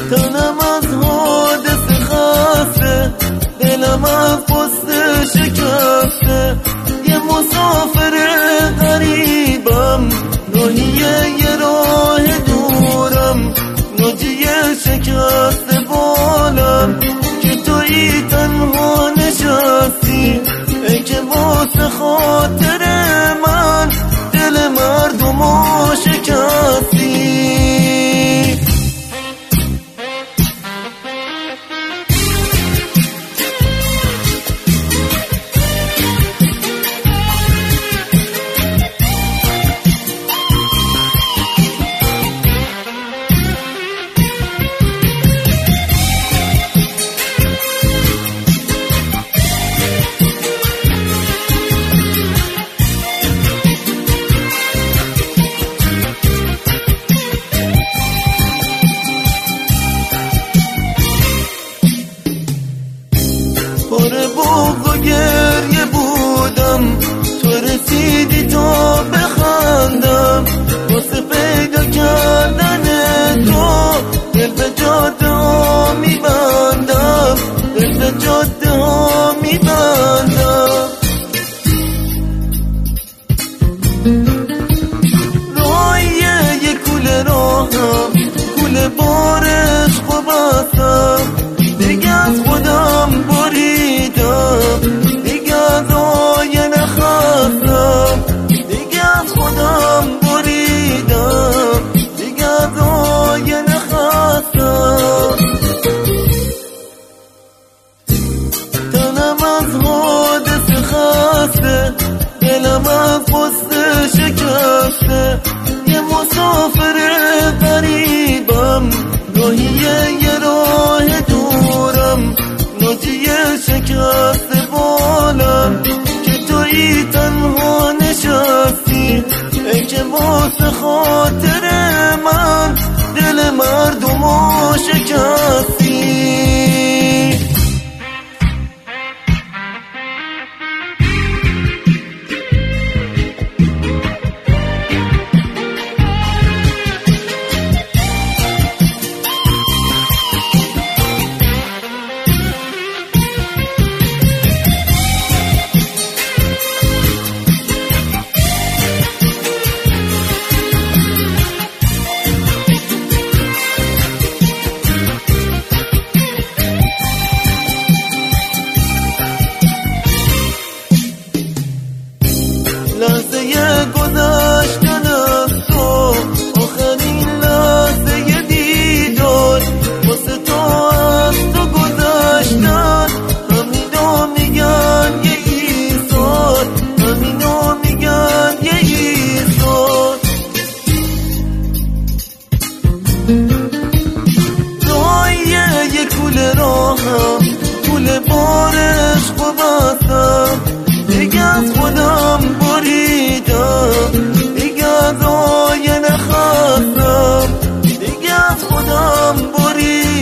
تنم از حادثه خسته، دلم از غصه شکسته. یه مسافر غریبم، راهی یه راه دورم، ناجی شکست بالم که تویی تنها نشستی. ای که واسه خاطر من دل مردمو شکستی. پر بغض و گریه بودم، تو رسیدی تا بخندم. واسه پیدا کردن تو دل به جاده ها میبندم، دل به جاده ها میبندم. راهیه یه کوله راهم، کوله بارش خو بستم. دیگه از خودم بریدم، دیگه از آینه خواستم. دیگه از خودم بریدم، دیگه از آینه خواستم. تنم از حادثه خسته، دلم از غصه شکسته. یه مسافر غریبم، راهی یه راه دورم، ناجی شکست بالم که تویی تنها نشستی. ای که واسه خاطر من دل مردمو شکستی. لحظه گذشتن از تو، آخرین لحظه دیدار. واسه تو از تو گذشتن، همینو میگن یه ایثار، همینو میگن یه ایثار. راهیه یه کوله راهم، کوله بارش خو بستم. دیگه از خودم بریدم، دیگه از آینه خواستم. دیگه از خودم بریدم.